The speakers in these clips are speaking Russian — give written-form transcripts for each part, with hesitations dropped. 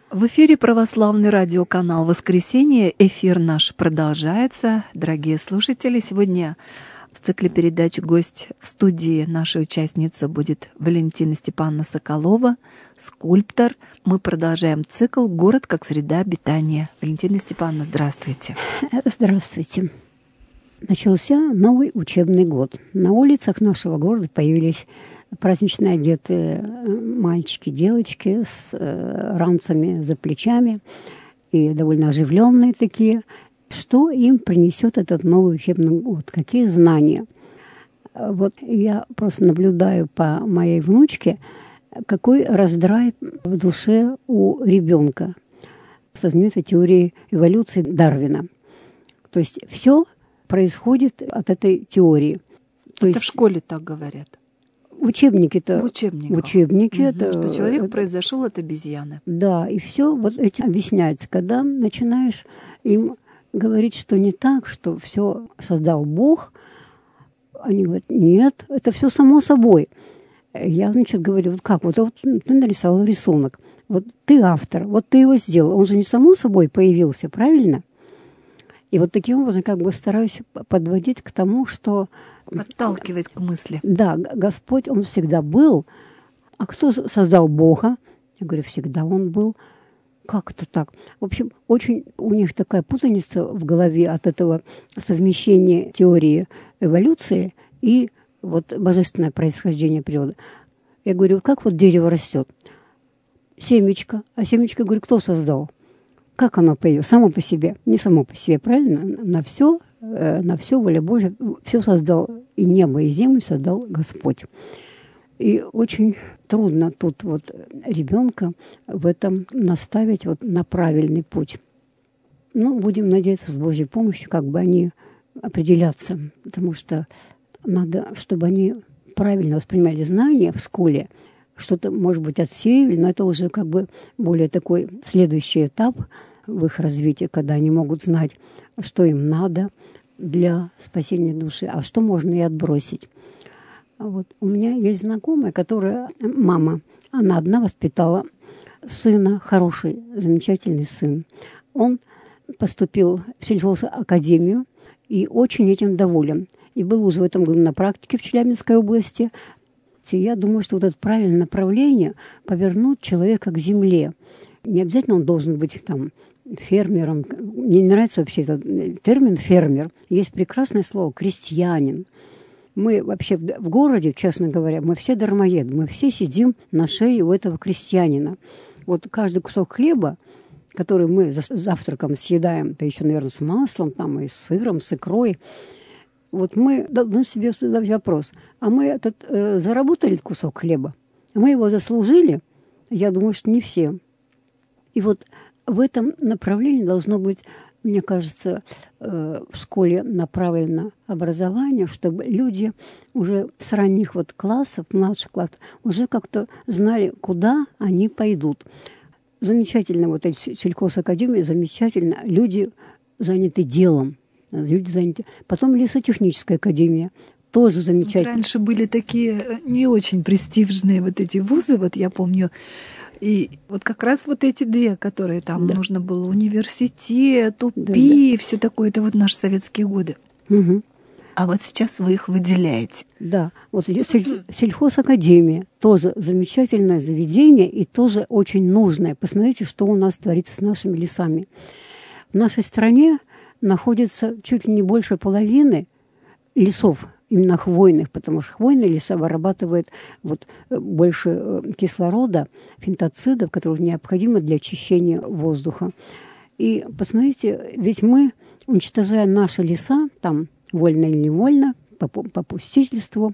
В эфире православный радиоканал «Воскресенье». Эфир наш продолжается. Дорогие слушатели, сегодня в цикле передач гость в студии нашей участницы будет Валентина Степановна Соколова, скульптор. Мы продолжаем цикл «Город как среда обитания». Валентина Степановна, здравствуйте. Здравствуйте. Начался новый учебный год. На улицах нашего города появились празднично одетые мальчики, девочки с ранцами за плечами и довольно оживленные такие. Что им принесет этот новый учебный год? Какие знания? Вот я просто наблюдаю по моей внучке, какой раздрай в душе у ребенка со знаменитой теорией эволюции Дарвина. То есть все происходит от этой теории. Это в школе так говорят. Учебники-то. В учебнике. Это, что человек произошел от обезьяны. Да, и все вот этим объясняется. Когда начинаешь им говорить, что не так, что все создал Бог, они говорят, нет, это все само собой. Я, говорю, вот как, вот ты нарисовал рисунок, вот ты автор, вот ты его сделал, он же не само собой появился, правильно? И вот таким образом стараюсь подводить к тому, что... Подталкивать к мысли. Да, Господь, Он всегда был. А кто создал Бога? Я говорю, всегда Он был. Как это так? В общем, очень у них такая путаница в голове от этого совмещения теории эволюции и вот божественное происхождение природы. Я говорю, как вот дерево растет? Семечко. А семечко, говорю, кто создал? Как оно появилось? Само по себе. Не само по себе, правильно? На все воля Божья, все создал, и небо, и землю создал Господь. И очень трудно тут вот ребенка в этом наставить вот на правильный путь. Ну, будем надеяться, с Божьей помощью, они определятся, потому что надо, чтобы они правильно воспринимали знания в школе, что-то, может быть, отсеяли, но это уже более такой следующий этап в их развитии, когда они могут знать, что им надо для спасения души, а что можно и отбросить. Вот у меня есть знакомая, мама, она одна воспитала сына, хороший, замечательный сын. Он поступил в сельхозакадемию и очень этим доволен. И был уже в этом году на практике в Челябинской области. И я думаю, что вот это правильное направление повернуть человека к земле. Не обязательно он должен быть фермером. Мне не нравится вообще этот термин «фермер». Есть прекрасное слово «крестьянин». Мы вообще в городе, честно говоря, мы все дармоеды. Мы все сидим на шее у этого крестьянина. Вот каждый кусок хлеба, который мы за завтраком съедаем, да еще, наверное, с маслом, и с сыром, с икрой, вот мы должны себе задать вопрос. А мы заработали этот кусок хлеба? Мы его заслужили? Я думаю, что не все. И вот в этом направлении должно быть, мне кажется, в школе направлено образование, чтобы люди уже с ранних классов, младших классов, уже как-то знали, куда они пойдут. Замечательно, эти сельхозакадемии, замечательно. Люди заняты делом. Потом лесотехническая академия. Тоже замечательно. Раньше были такие не очень престижные эти вузы, я помню. И как раз эти две, которые там нужно было, университет, УПИ, все такое, это наши советские годы. Угу. А сейчас вы их выделяете. Да, сельхозакадемия тоже замечательное заведение и тоже очень нужное. Посмотрите, что у нас творится с нашими лесами. В нашей стране находится чуть ли не больше половины лесов, именно хвойных, потому что хвойные леса вырабатывают больше кислорода, фитонцидов, которые необходимы для очищения воздуха. И посмотрите, ведь мы, уничтожая наши леса, вольно или невольно, по попустительству,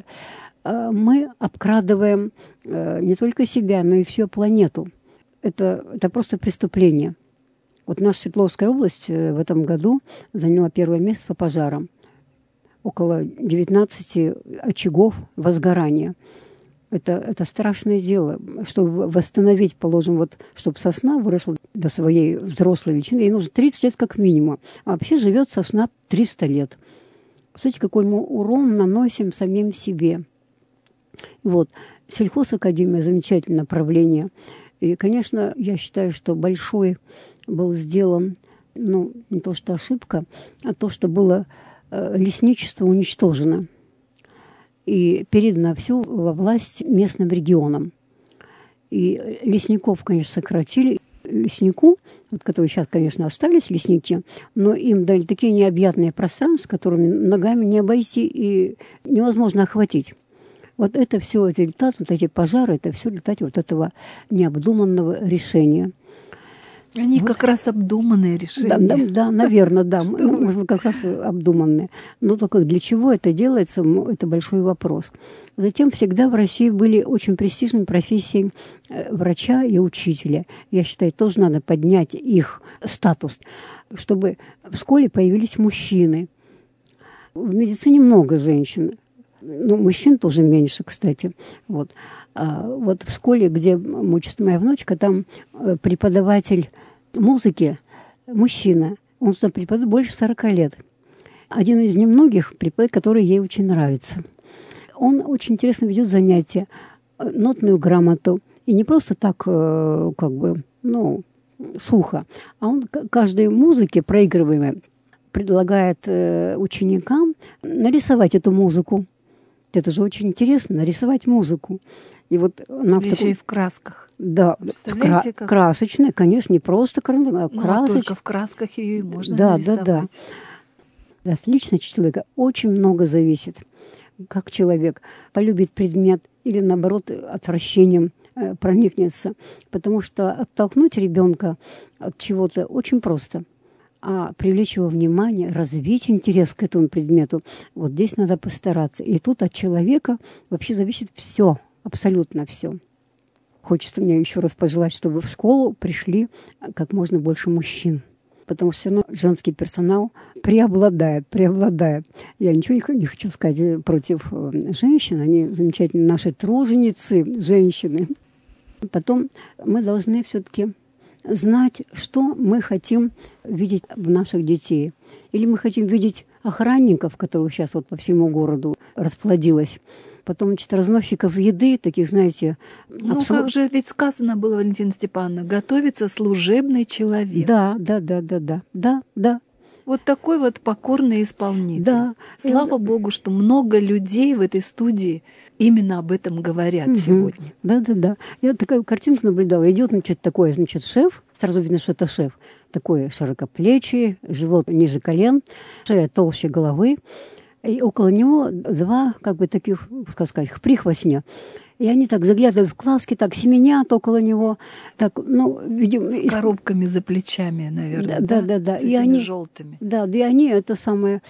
мы обкрадываем не только себя, но и всю планету. Это просто преступление. Наша Свердловская область в этом году заняла первое место по пожарам. Около 19 очагов возгорания. Это страшное дело. Чтобы восстановить, положим, чтобы сосна выросла до своей взрослой величины, ей нужно 30 лет как минимум. А вообще живет сосна 300 лет. Смотрите, какой мы урон наносим самим себе. Сельхозакадемия – замечательное направление. И, конечно, я считаю, что большой был сделан, ну, не то что ошибка, а то, что было лесничество уничтожено и передано все во власть местным регионам. И лесников, конечно, сократили. Леснику, вот, которые сейчас, конечно, остались лесники, но им дали такие необъятные пространства, которыми ногами не обойти и невозможно охватить. Вот это все результат, вот эти пожары, это все результат вот этого необдуманного решения. Они вот. Как раз обдуманные решения. Да, наверное, да. Может быть, как раз обдуманные. Но только для чего это делается, это большой вопрос. Затем всегда в России были очень престижные профессии врача и учителя. Я считаю, тоже надо поднять их статус, чтобы в школе появились мужчины. В медицине много женщин. Ну, мужчин тоже меньше, кстати. Вот в школе, где учится моя внучка, там преподаватель музыки, мужчина. Он преподает больше 40 лет. Один из немногих преподавателей, который ей очень нравится. Он очень интересно ведет занятия, нотную грамоту. И не просто так, сухо, а он каждой музыке, проигрываемой, предлагает ученикам нарисовать эту музыку. Это же очень интересно, нарисовать музыку. И вот она еще и в красках. Да, красочная, конечно, не просто красочная, а красочная. Только в красках ее и можно нарисовать. Да. От личности человека очень много зависит. Как человек полюбит предмет или, наоборот, отвращением проникнется. Потому что оттолкнуть ребенка от чего-то очень просто. А привлечь его внимание, развить интерес к этому предмету, вот здесь надо постараться. И тут от человека вообще зависит все, абсолютно все. Хочется мне еще раз пожелать, чтобы в школу пришли как можно больше мужчин. Потому что все равно женский персонал преобладает. Я ничего не хочу сказать против женщин. Они замечательные наши труженицы, женщины. Потом мы должны все-таки знать, что мы хотим видеть в наших детей. Или мы хотим видеть охранников, которых сейчас вот по всему городу расплодилось. Потом, разносчиков еды, таких, знаете... Как же ведь сказано было, Валентина Степановна, готовится служебный человек. Да. Вот такой вот покорный исполнитель. Да. Слава Богу, что много людей в этой студии именно об этом говорят сегодня. Да. Я такую картинку наблюдала. Идет, такой, шеф, сразу видно, что это шеф. Такой широкоплечий, живот ниже колен, шея толще головы. И около него два, таких, как сказать, прихвостня. И они так заглядывают в класски, так семенят около него. Так, видимо... С коробками за плечами, наверное, да. С этими желтыми. Да, и они это самое,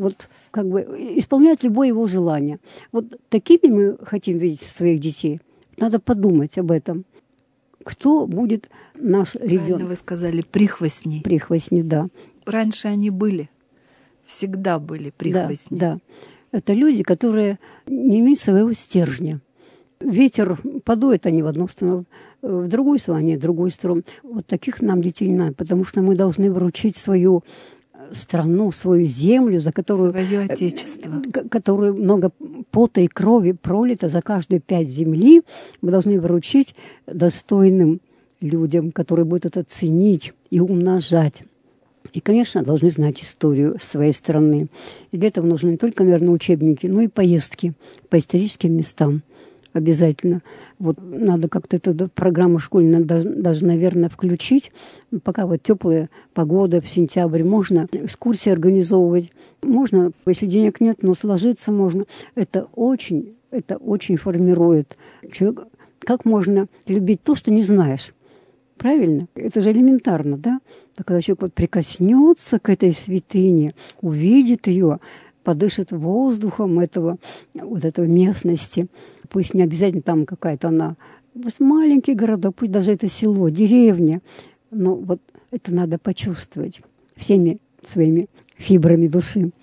исполняют любое его желание. Вот такими мы хотим видеть своих детей. Надо подумать об этом. Кто будет наш ребенок? Правильно вы сказали, прихвостни. Прихвостни, да. Раньше они были. Всегда были прихвостни. Да. Это люди, которые не имеют своего стержня. Ветер подует они в одну сторону, в другую сторону, они в другую сторону. Вот таких нам детей не надо, потому что мы должны вручить свою страну, свою землю, за которую... Свое отечество. Которую много пота и крови пролито за каждую 5 земли. Мы должны вручить достойным людям, которые будут это ценить и умножать. И, конечно, должны знать историю своей страны. И для этого нужны не только, наверное, учебники, но и поездки по историческим местам. Обязательно. Вот надо как-то эту программу школьную даже, наверное, включить. Пока теплая погода в сентябре, можно экскурсии организовывать. Можно, если денег нет, но сложиться можно. Это очень формирует человека. Как можно любить то, что не знаешь? Правильно? Это же элементарно, да? Так, когда человек прикоснется к этой святыне, увидит ее, подышит воздухом этой местности. Пусть не обязательно там какая-то она, пусть маленький городок, пусть даже это село, деревня. Но это надо почувствовать всеми своими фибрами души.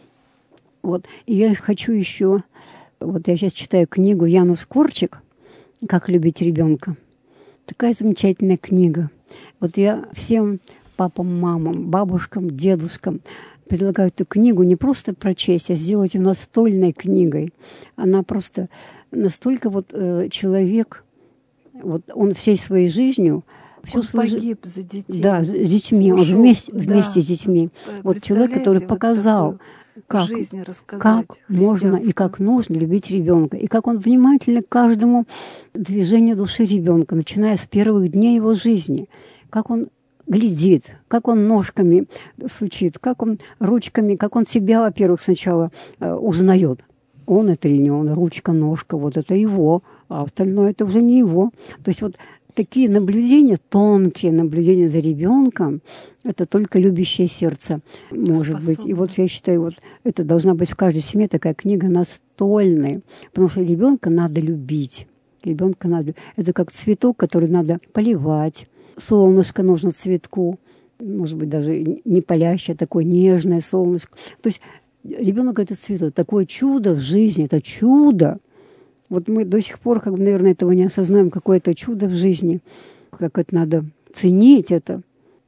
И я хочу еще... я сейчас читаю книгу Янус Корчик «Как любить ребенка». Такая замечательная книга. Я всем папам, мамам, бабушкам, дедушкам предлагаю эту книгу не просто прочесть, а сделать ее настольной книгой. Она просто настолько человек Вот он всей своей жизнью... Он погиб за детей. Да, с детьми. Ушел, Он вместе с детьми. Вот человек, который показал, как можно и как нужно любить ребенка, и как он внимательно к каждому движению души ребенка, начиная с первых дней его жизни, как он глядит, как он ножками сучит, как он ручками, как он себя, во-первых, сначала узнает. Он это или не он, ручка, ножка, вот это его, а остальное это уже не его. То есть вот такие наблюдения, тонкие наблюдения за ребенком, это только любящее сердце может быть. И вот я считаю, вот это должна быть в каждой семье такая книга настольная, потому что ребенка надо любить. Ребенка надо. Это как цветок, который надо поливать. Солнышко нужно цветку, может быть, даже не палящее, такое нежное солнышко. То есть ребенок это цветок, такое чудо в жизни, это чудо. Вот мы до сих пор, как бы, наверное, этого не осознаем, какое-то чудо в жизни, как это надо ценить это.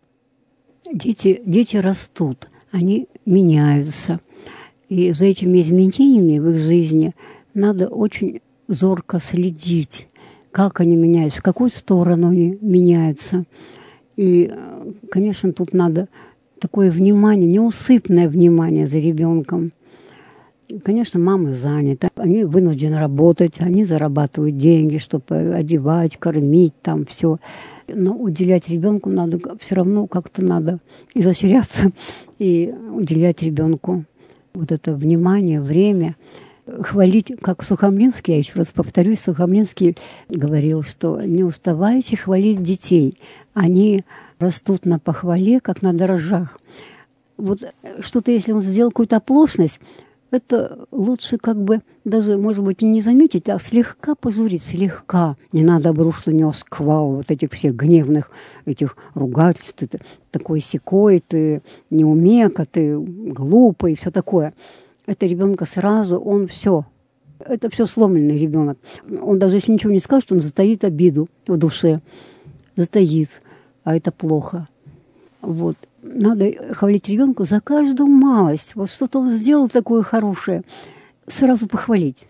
Дети растут, они меняются. И за этими изменениями в их жизни надо очень зорко следить, как они меняются, в какую сторону они меняются. И, конечно, тут надо такое внимание, неусыпное внимание за ребенком. Конечно, мамы заняты, они вынуждены работать, они зарабатывают деньги, чтобы одевать, кормить, там все. Но уделять ребенку надо все равно как-то надо изощряться и уделять ребенку вот это внимание, время. Хвалить, как Сухомлинский, я еще раз повторюсь, Сухомлинский говорил, что не уставайте хвалить детей. Они растут на похвале, как на дрожжах. Вот что-то, если он сделал какую-то оплошность, это лучше как бы даже, может быть, и не заметить, а слегка пожурить, слегка. Не надо обрушить на него сквал вот этих всех гневных этих ругательств. Ты такой секой, ты неумека, ты глупый, все такое. Это ребенка сразу, он все. Это все сломленный ребенок. Он даже если ничего не скажет, он затаит обиду в душе. Затаит. А это плохо. Вот. Надо хвалить ребенка за каждую малость. Вот что-то он сделал такое хорошее. Сразу похвалить.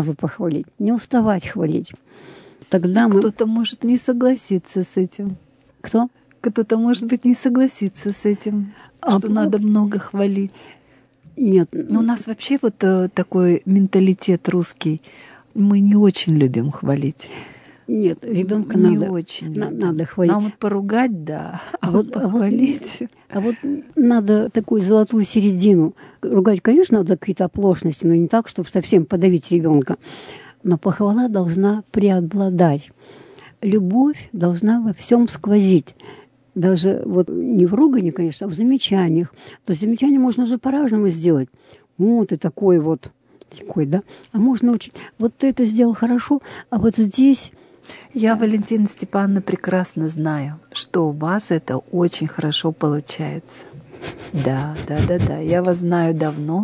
Не уставать хвалить. Тогда Кто-то может не согласиться с этим. Кто? Кто-то, может быть, не согласится с этим, что надо много хвалить. Нет. Но у нас вообще вот такой менталитет русский. Мы не очень любим хвалить. Нет, ребенка не надо, очень надо хвалить. Нам вот поругать, да, а вот похвалить. А вот надо такую золотую середину. Ругать, конечно, надо за какие-то оплошности, но не так, чтобы совсем подавить ребенка. Но похвала должна преобладать. Любовь должна во всем сквозить. Даже вот не в ругане, конечно, а в замечаниях. То есть замечания можно же по-разному сделать. О, ты такой вот, такой, да? А можно очень... Вот ты это сделал хорошо, а вот здесь... Я, Валентина Степановна, прекрасно знаю, что у вас это очень хорошо получается. Да. Я вас знаю давно,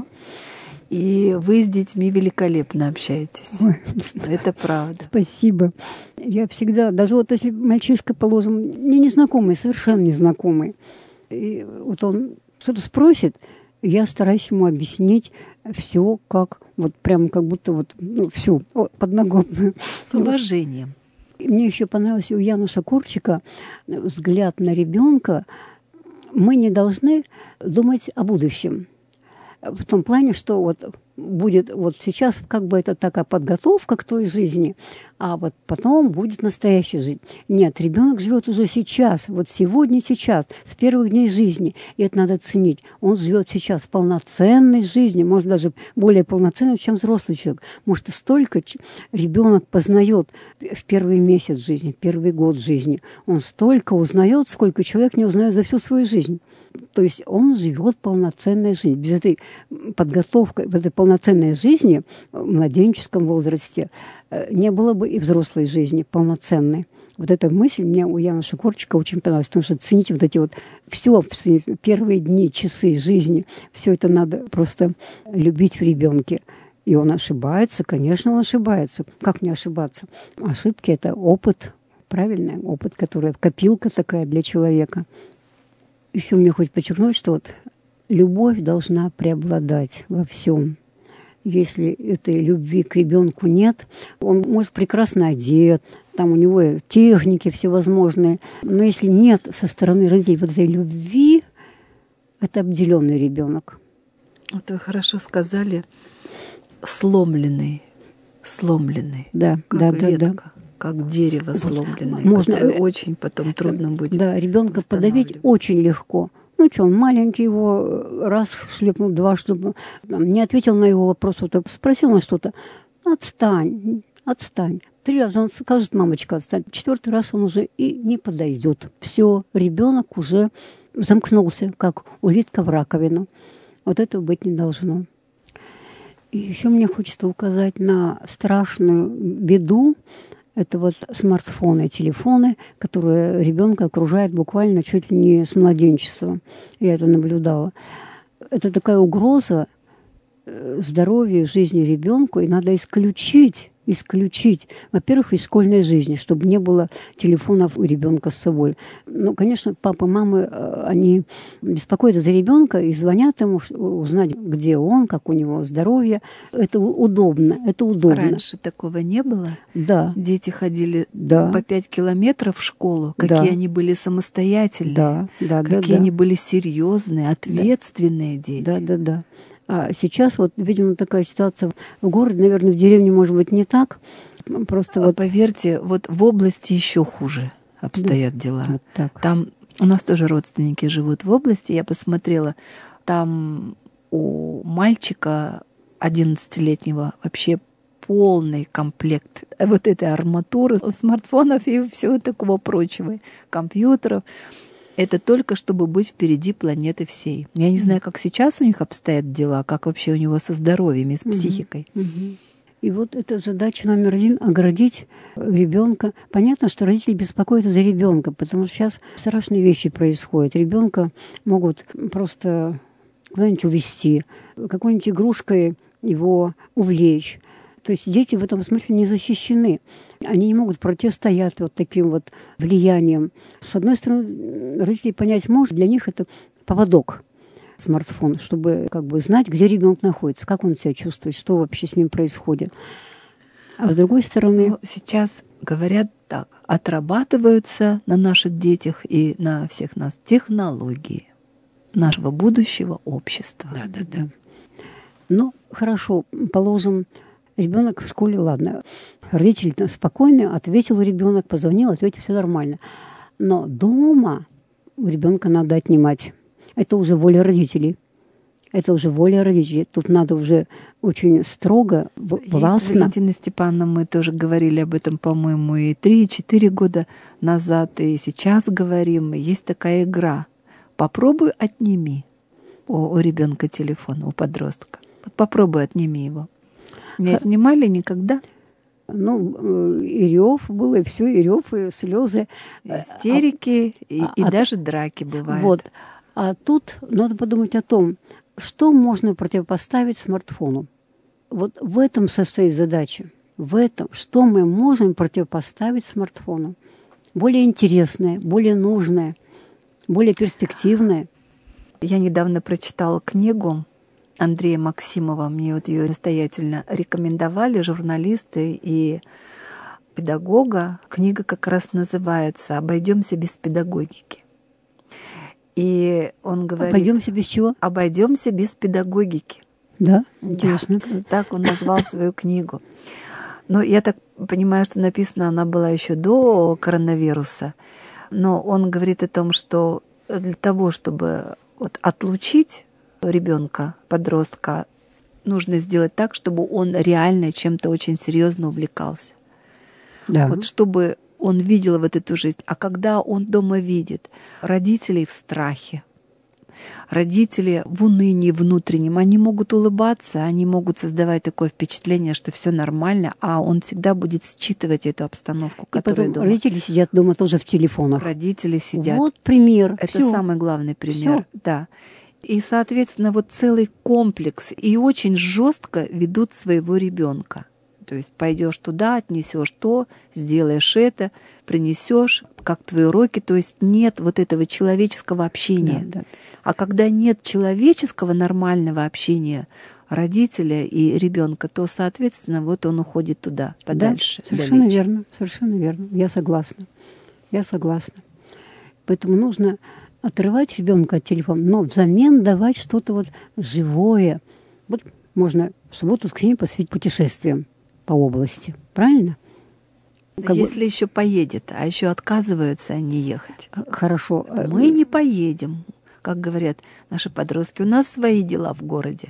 и вы с детьми великолепно общаетесь. Ой, это правда. Спасибо. Я всегда, даже вот если мальчишка, положим, мне незнакомый, совершенно незнакомый, и вот он что-то спросит, я стараюсь ему объяснить все как, вот прям как будто вот, ну, всю подноготную. С уважением. Мне еще понравился у Януша Корчика взгляд на ребенка. Мы не должны думать о будущем. В том плане, что вот будет вот сейчас как бы это такая подготовка к той жизни, а вот потом будет настоящая жизнь. Нет, ребенок живет уже сейчас, вот сегодня, сейчас, с первых дней жизни. И это надо ценить. Он живет сейчас полноценной жизнью, может, даже более полноценной, чем взрослый человек. Может, и столько ребенок познает в первый месяц жизни, в первый год жизни. Он столько узнает, сколько человек не узнает за всю свою жизнь. То есть он живет полноценной жизнью. Без этой подготовки, в этой полноценной жизни в младенческом возрасте не было бы и взрослой жизни полноценной. Вот эта мысль мне у Януша Корчика очень понравилась, потому что цените вот эти вот все первые дни, часы жизни, все это надо просто любить в ребенке. И он ошибается, конечно, он ошибается. Как не ошибаться? Ошибки – это опыт, правильный опыт, который копилка такая для человека. Еще мне хоть подчеркнуть, что вот любовь должна преобладать во всем. Если этой любви к ребенку нет, он может прекрасно одет, там у него техники всевозможные. Но если нет со стороны родителей вот этой любви, это обделенный ребенок. Вот вы хорошо сказали, сломленный, Да, как да, ветка, да. как дерево сломленное, Можно, которое очень потом трудно будет. Да, ребенка подавить очень легко. Ну что, он маленький, его раз шлепнул, два шлепнул, не ответил на его вопрос, вот, спросил на что-то, отстань. 3 раза он скажет, мамочка, отстань. 4-й раз он уже и не подойдет. Все, ребенок уже замкнулся, как улитка в раковину. Вот этого быть не должно. И еще мне хочется указать на страшную беду. Это вот смартфоны, телефоны, которые ребенка окружают буквально чуть ли не с младенчества. Я это наблюдала. Это такая угроза здоровью, жизни ребенку, и надо исключить, во-первых, из школьной жизни, чтобы не было телефонов у ребенка с собой. Ну, конечно, папы, мамы, они беспокоятся за ребенка и звонят ему, узнать, где он, как у него здоровье. Это удобно, Раньше такого не было? Да. Дети ходили по 5 километров в школу, какие они были самостоятельные, какие они были серьезные, ответственные дети. Да. А сейчас вот, видимо, такая ситуация в городе, наверное, в деревне, может быть, не так. Просто вот... Поверьте, вот в области еще хуже обстоят дела. Вот так. Там у нас тоже родственники живут в области. Я посмотрела, там у мальчика 11-летнего вообще полный комплект вот этой арматуры, смартфонов и всего такого прочего, компьютеров. Это только чтобы быть впереди планеты всей. Я не знаю, как сейчас у них обстоят дела, как вообще у него со здоровьем и с психикой. И вот эта задача номер 1 — оградить ребенка. Понятно, что родители беспокоятся за ребенка, потому что сейчас страшные вещи происходят. Ребенка могут просто куда-нибудь увезти, какой-нибудь игрушкой его увлечь. То есть дети в этом смысле не защищены. Они не могут противостоять вот таким вот влияниям. С одной стороны, родители понять может, для них это поводок, смартфон, чтобы как бы знать, где ребенок находится, как он себя чувствует, что вообще с ним происходит. А с другой стороны... Ну, сейчас говорят так, отрабатываются на наших детях и на всех нас технологии нашего будущего общества. Да. Ну, хорошо, положим, ребенок в школе, ладно. Родители спокойно, ответил ребенок, позвонил, ответил, все нормально. Но дома у ребенка надо отнимать. Это уже воля родителей. Тут надо уже очень строго, властно. Валентина Степановна, мы тоже говорили об этом, по-моему, и 3-4 года назад, и сейчас говорим. Есть такая игра. Попробуй отними у ребенка телефон, у подростка. Вот попробуй отними его. Не отнимали никогда? Ну, и рев был, и все, и рев, и слезы. Истерики, и даже драки бывают. Вот. А тут надо подумать о том, что можно противопоставить смартфону. Вот в этом состоит задача. В этом, что мы можем противопоставить смартфону. Более интересное, более нужное, более перспективное. Я недавно прочитала книгу Андрея Максимова. Мне вот ее настоятельно рекомендовали журналисты и педагога. Книга как раз называется «Обойдемся без педагогики». И он говорит... Обойдемся без чего? Обойдемся без педагогики. Да, интересно. Да, так он назвал свою книгу. Но я так понимаю, что написана она была еще до коронавируса. Но он говорит о том, что для того, чтобы вот отлучить ребенка, подростка, нужно сделать так, чтобы он реально чем-то очень серьезно увлекался. Да. Вот чтобы он видел вот эту жизнь. А когда он дома видит родителей в страхе, родители в унынии внутреннем, они могут улыбаться, они могут создавать такое впечатление, что все нормально, а он всегда будет считывать эту обстановку, которая потом дома. Родители сидят дома тоже в телефонах. Родители сидят. Вот пример. Это Всё. самый главный пример. Всё. Да. И, соответственно, вот целый комплекс. И очень жестко ведут своего ребенка. То есть пойдешь туда, отнесешь то, сделаешь это, принесешь, как твои уроки. То есть нет вот этого человеческого общения. Да. А когда нет человеческого нормального общения, родителя и ребенка, то, соответственно, вот он уходит туда, подальше. Да, совершенно верно, совершенно верно. Я согласна. Поэтому нужно отрывать ребенка от телефона, но взамен давать что-то вот живое. Вот можно в субботу-воскресенье посвятить путешествиям по области. Правильно? Если еще поедет, а еще отказываются они ехать. Хорошо. Мы не поедем, как говорят наши подростки. У нас свои дела в городе.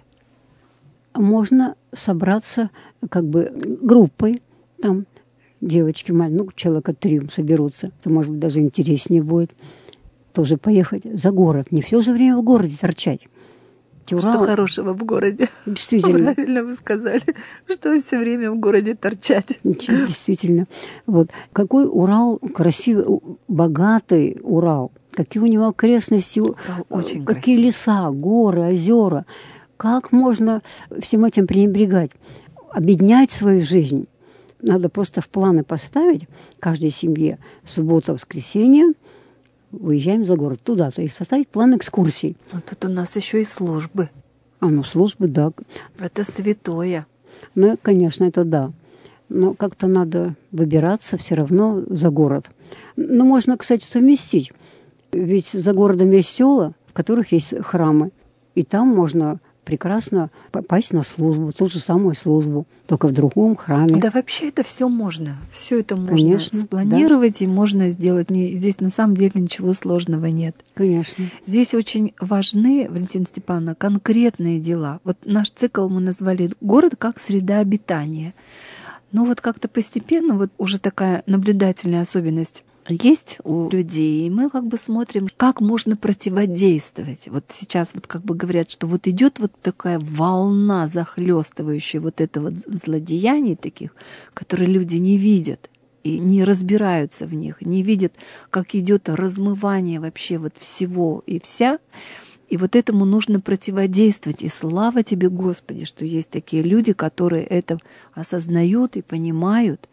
Можно собраться как бы группой, там девочки, человека 3 соберутся, то, может быть, даже интереснее будет тоже поехать за город. Не все же время в городе торчать. Что хорошего в городе? Действительно. Правильно вы сказали, что все время в городе торчать. Ничего, действительно. Вот. Какой Урал красивый, богатый Урал. Какие у него окрестности, очень какие красивый. леса, горы, озера. Как можно всем этим пренебрегать? Обеднять свою жизнь. Надо просто в планы поставить каждой семье суббота, воскресенье, выезжаем за город туда-то и составить план экскурсий. А тут у нас еще и службы. Службы, да. Это святое. Конечно, это да. Но как-то надо выбираться все равно за город. Можно, кстати, совместить. Ведь за городом есть села, в которых есть храмы. И там можно прекрасно попасть на службу, ту же самую службу, только в другом храме. Да вообще это все можно. Все это можно Конечно, спланировать, да. И можно сделать. Здесь на самом деле ничего сложного нет. Конечно. Здесь очень важны, Валентина Степановна, конкретные дела. Вот наш цикл мы назвали «Город как среда обитания». Вот как-то постепенно вот уже такая наблюдательная особенность есть у людей, и мы как бы смотрим, как можно противодействовать. Вот сейчас вот как бы говорят, что вот идет вот такая волна захлестывающая вот это вот злодеяний таких, которые люди не видят и не разбираются в них, не видят, как идет размывание вообще вот всего и вся. И вот этому нужно противодействовать. И слава тебе, Господи, что есть такие люди, которые это осознают и понимают,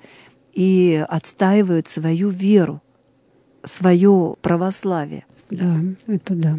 и отстаивают свою веру, свое православие. Да, это да.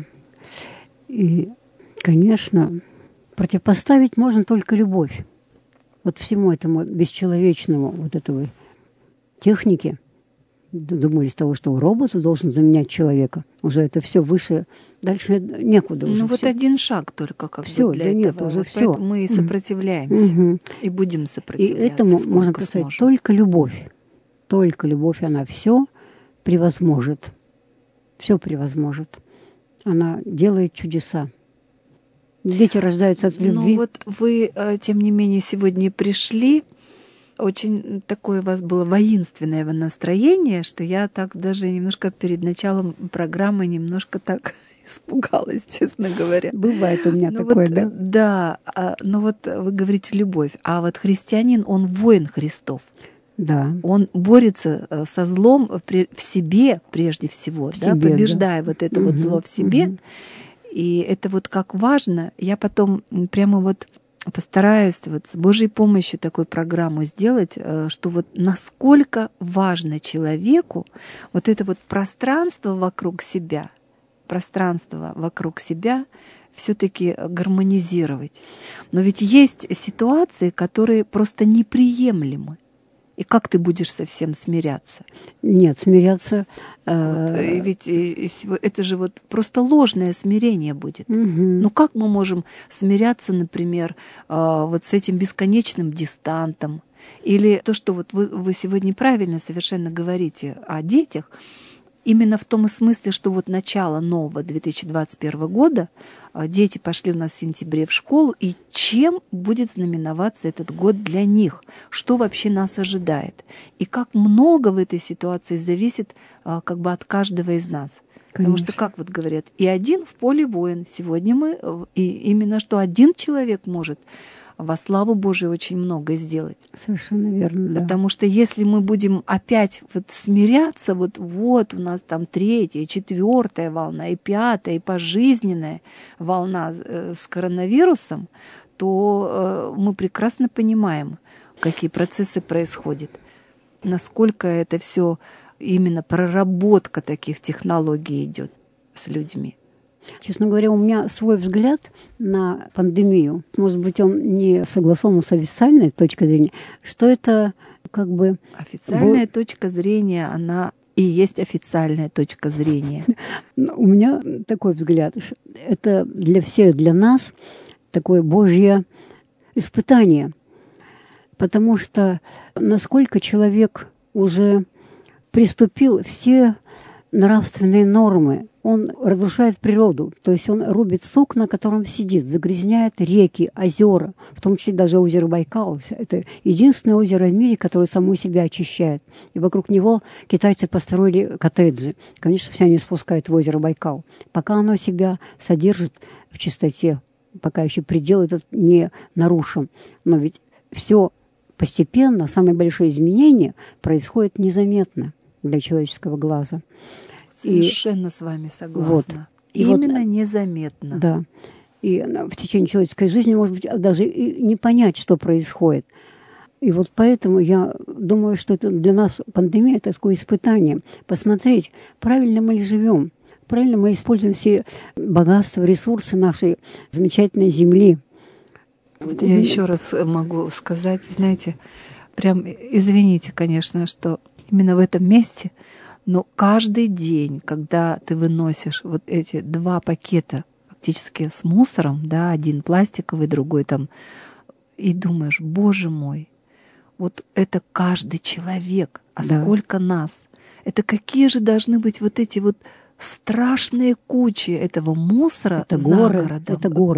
И, конечно, противопоставить можно только любовь. Вот всему этому бесчеловечному вот этого техники, думали с того, что робот должен заменять человека. Уже это все выше, дальше некуда уже. Вот один шаг только как всё, бы для да этого. Нет, уже вот все. поэтому мы и сопротивляемся. И будем сопротивляться. И этому можно поставить только любовь. Только любовь, она все превозможет. Все превозможет. Она делает чудеса. Дети рождаются от любви. Вот вы, тем не менее, сегодня пришли. Очень такое у вас было воинственное настроение, что я так даже немножко перед началом программы немножко так испугалась, честно говоря. Бывает у меня такое, да? Да, вот вы говорите любовь, а вот христианин, он воин Христов. Да. Он борется со злом в себе прежде всего, побеждая вот это вот зло в себе. И это вот как важно. Я потом прямо вот постараюсь вот с Божьей помощью такую программу сделать, что вот насколько важно человеку вот это вот пространство вокруг себя все-таки гармонизировать. Но ведь есть ситуации, которые просто неприемлемы. И как ты будешь со всем смиряться? Нет, смиряться... Ведь это же вот просто ложное смирение будет. Как мы можем смиряться, например, вот с этим бесконечным дистантом? Или то, что вот вы сегодня правильно совершенно говорите о детях, именно в том смысле, что вот начало нового 2021 года, дети пошли у нас в сентябре в школу, и чем будет знаменоваться этот год для них? Что вообще нас ожидает? И как много в этой ситуации зависит как бы от каждого из нас. Конечно. Потому что, как вот говорят, и один в поле воин. Сегодня мы, и именно что один человек может во славу Божию очень много сделать. Совершенно верно, да. Потому что если мы будем опять вот смиряться, вот у нас там 3-я, 4-я волна, и 5-я, и пожизненная волна с коронавирусом, то мы прекрасно понимаем, какие процессы происходят, насколько это все именно проработка таких технологий идет с людьми. Честно говоря, у меня свой взгляд на пандемию. Может быть, он не согласован с официальной точкой зрения, что это как бы... Официальная точка зрения, она и есть официальная точка зрения. У меня такой взгляд. Это для всех, для нас такое Божье испытание. Потому что насколько человек уже приступил все нравственные нормы, он разрушает природу, то есть он рубит сук, на котором сидит, загрязняет реки, озера, в том числе даже озеро Байкал. Это единственное озеро в мире, которое само себя очищает. И вокруг него китайцы построили коттеджи. Конечно, все они спускают в озеро Байкал. Пока оно себя содержит в чистоте, пока еще предел этот не нарушен. Но ведь все постепенно, самые большие изменения происходят незаметно для человеческого глаза. Совершенно с вами согласна. Вот. Именно незаметно. Да. И в течение человеческой жизни, может быть, даже и не понять, что происходит. И вот поэтому я думаю, что это для нас пандемия – это такое испытание. Посмотреть, правильно мы ли живем, правильно мы используем все богатства, ресурсы нашей замечательной земли. Вот я еще раз могу сказать, знаете, прям извините, конечно, что именно в этом месте, но каждый день, когда ты выносишь вот эти 2 пакета фактически с мусором, да, один пластиковый, другой там, и думаешь, боже мой, вот это каждый человек, а Да. сколько нас? Это какие же должны быть вот эти вот страшные кучи этого мусора Это за горы, городом. это горы.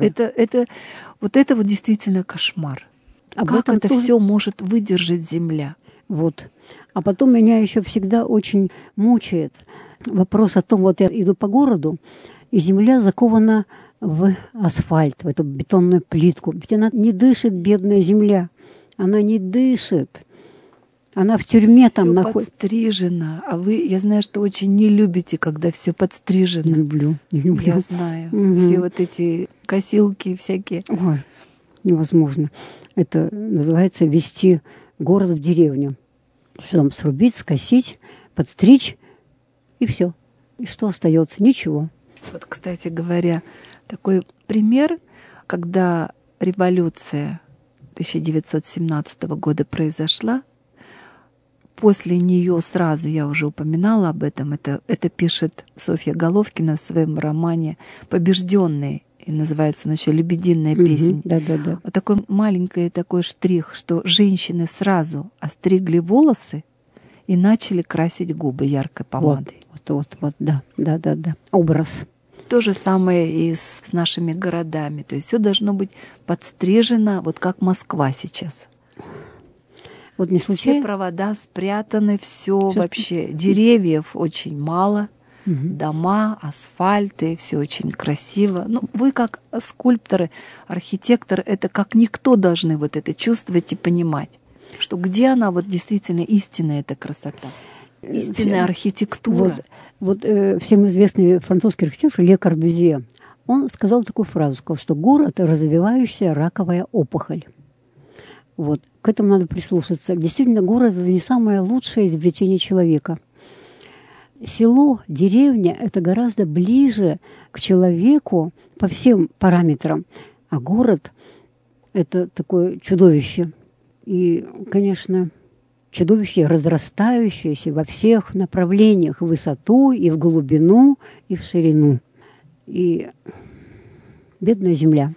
Это вот действительно кошмар. Об Как этом это тоже- все может выдержать земля? Вот. А потом меня еще всегда очень мучает вопрос о том, вот я иду по городу, и земля закована в асфальт, в эту бетонную плитку. Ведь она не дышит, бедная земля. Она не дышит. Она в тюрьме там Все находится. подстрижено, а вы, я знаю, что очень не любите, когда все Не подстрижено. люблю, не люблю. Я знаю. Мгм. Все вот эти косилки всякие. Ой, невозможно. Это называется вести город в деревню. Что там срубить, скосить, подстричь, и все. И что остается? Ничего. Вот, кстати говоря, такой пример, когда революция 1917 года произошла, после нее сразу, я уже упоминала об этом, это пишет Софья Головкина в своем романе «Побежденные», и называется он еще «Лебединая песня». Да. Вот такой маленький такой штрих, что женщины сразу остригли волосы и начали красить губы яркой помадой. Вот, да. Образ. То же самое и с нашими городами. То есть все должно быть подстрижено, вот как Москва сейчас. Вот не Все случайно. провода спрятаны, все вообще. Деревьев очень мало, дома, асфальты, все очень красиво. Ну, вы как скульпторы, архитектор, это как никто должны вот это чувствовать и понимать, что где она вот действительно истинная эта красота, истинная архитектура. Вот всем известный французский архитектор Ле Корбюзье, он сказал такую фразу, сказал, что город – это развивающая раковая опухоль. Вот. К этому надо прислушаться. Действительно, город – это не самое лучшее изобретение человека. Село, деревня – это гораздо ближе к человеку по всем параметрам. А город – это такое чудовище. И, конечно, чудовище, разрастающееся во всех направлениях, в высоту, и в глубину, и в ширину. И бедная земля.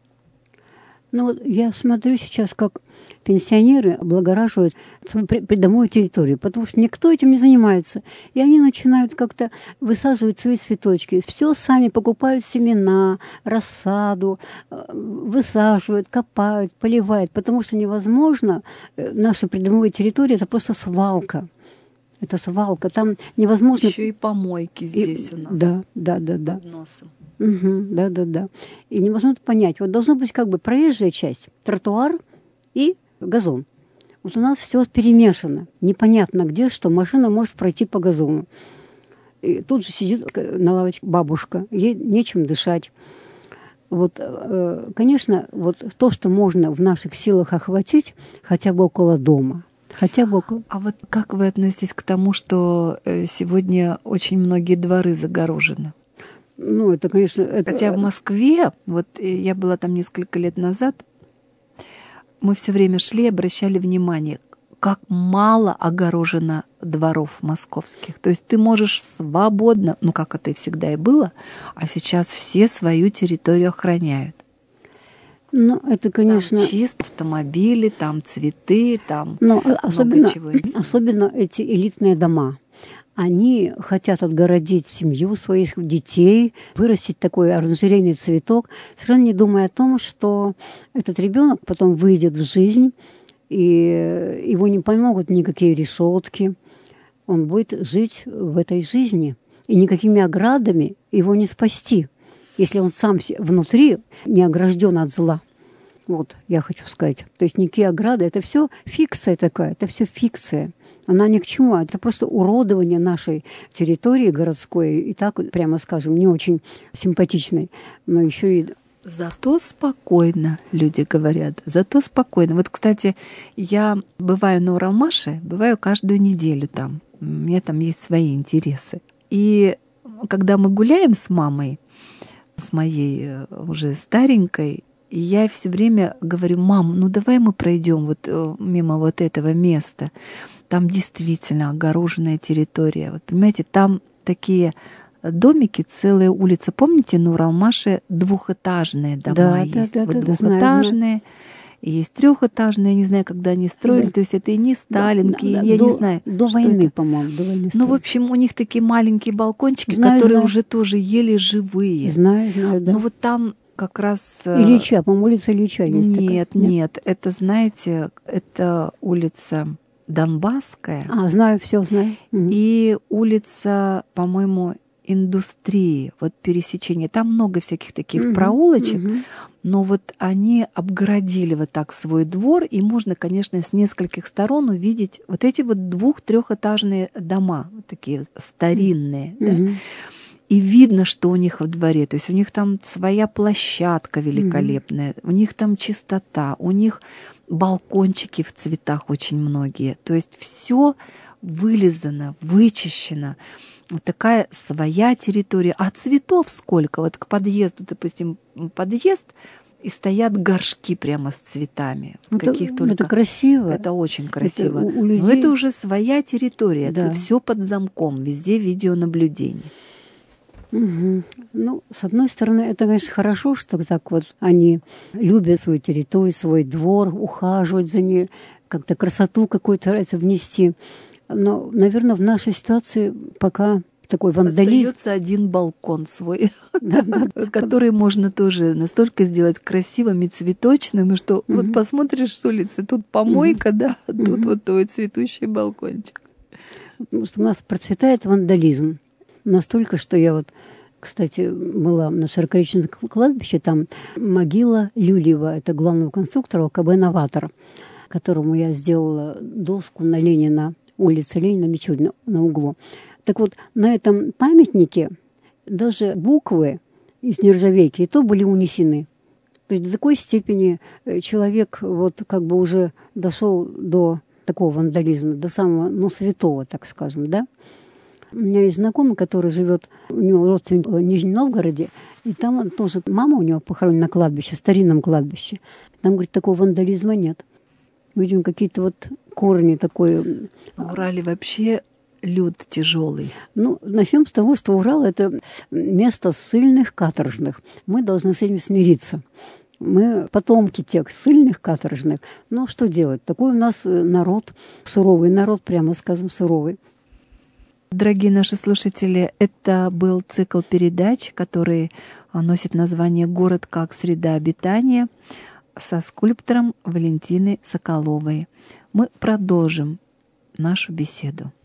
Ну вот я смотрю сейчас, как пенсионеры облагораживают свою придомовую территорию, потому что никто этим не занимается. И они начинают как-то высаживать свои цветочки. Все сами покупают семена, рассаду, высаживают, копают, поливают, потому что невозможно. Наша придомовая территория – это просто свалка. Это свалка. Там невозможно... Еще и помойки здесь у нас. Да. Под носом. Да. И невозможно понять. Вот должна быть как бы проезжая часть, тротуар и газон. Вот у нас все перемешано. Непонятно где, что машина может пройти по газону. И тут же сидит на лавочке бабушка, ей нечем дышать. Вот, конечно, вот то, что можно в наших силах охватить, хотя бы около дома. Хотя бы около... А вот как вы относитесь к тому, что сегодня очень многие дворы загорожены? Ну, это, конечно... Хотя в Москве, вот я была там несколько лет назад, мы все время шли и обращали внимание, как мало огорожено дворов московских. То есть ты можешь свободно, ну как это и всегда и было, а сейчас все свою территорию охраняют. Ну, это, конечно... Там чисто автомобили, там цветы, там особенно, много чего. Особенно эти элитные дома. Они хотят отгородить семью своих детей, вырастить такой оранжерейный цветок, совершенно не думая о том, что этот ребенок потом выйдет в жизнь, и его не помогут никакие решетки. Он будет жить в этой жизни, и никакими оградами его не спасти, если он сам внутри не огражден от зла. Вот, я хочу сказать. То есть никакие ограды, это все фикция такая, это все фикция. Она ни к чему, это просто уродование нашей территории городской, и так, прямо скажем, не очень симпатичной, но еще и... Зато спокойно, люди говорят, зато спокойно. Вот, кстати, я бываю на Уралмаше, бываю каждую неделю там. У меня там есть свои интересы. И когда мы гуляем с мамой, с моей уже старенькой, и я все время говорю: мам, ну давай мы пройдем вот мимо вот этого места. Там действительно огороженная территория. Вот понимаете, там такие домики, целая улица. Помните, на Уралмаше двухэтажные дома есть? Вот двухэтажные. Знаю. И есть трехэтажные, я не знаю, когда они строили, то есть это и не сталинки, я не знаю. До войны, по-моему, до войны. Ну, в общем, у них такие маленькие балкончики, которые уже тоже еле живые. Знаю, да. Ну, вот там как раз... Ильича, по-моему, улица Ильича есть такая. Нет, это, знаете, это улица Донбасская. Знаю, все знаю. И улица, по-моему, Индустрии, вот пересечение. Там много всяких таких проулочек, но вот они обгородили вот так свой двор, и можно, конечно, с нескольких сторон увидеть вот эти вот 2-3-этажные дома, вот такие старинные, да? И видно, что у них во дворе. То есть у них там своя площадка великолепная, у них там чистота, у них балкончики в цветах очень многие. То есть все вылизано, вычищено. Вот такая своя территория. А цветов сколько? Вот к подъезду, допустим, подъезд, и стоят горшки прямо с цветами. Это красиво. Это очень красиво. Но это уже своя территория. Да. Это все под замком. Везде видеонаблюдение. Ну, с одной стороны, это, конечно, хорошо, что так вот они любят свою территорию, свой двор, ухаживать за ней, как-то красоту какую-то стараются внести. Но, наверное, в нашей ситуации пока такой вандализм. Остается один балкон свой, который можно тоже настолько сделать красивым и цветочным, что вот посмотришь с улицы, тут помойка, да, тут вот твой цветущий балкончик. Потому что у нас процветает вандализм. Настолько, что я вот, кстати, была на Широкоречном кладбище, там могила Люлева, это главного конструктора ОКБ «Новатор», которому я сделала доску на Ленина, улице Ленина, Мичурина, на углу. Так вот, на этом памятнике даже буквы из нержавейки и то были унесены. То есть до такой степени человек вот как бы уже дошел до такого вандализма, до самого, святого, так скажем, да. У меня есть знакомый, который живет, у него родственник в Нижнем Новгороде, и там он тоже, мама у него похоронена на кладбище, старинном кладбище. Там, говорит, такого вандализма нет. Видим, какие-то вот корни такой. В Урале вообще люд тяжелый. Ну, начнем с того, что Урал – это место ссыльных, каторжных. Мы должны с этим смириться. Мы потомки тех ссыльных, каторжных. Но что делать? Такой у нас народ, суровый народ, прямо скажем, суровый. Дорогие наши слушатели, это был цикл передач, который носит название «Город как среда обитания» со скульптором Валентиной Соколовой. Мы продолжим нашу беседу.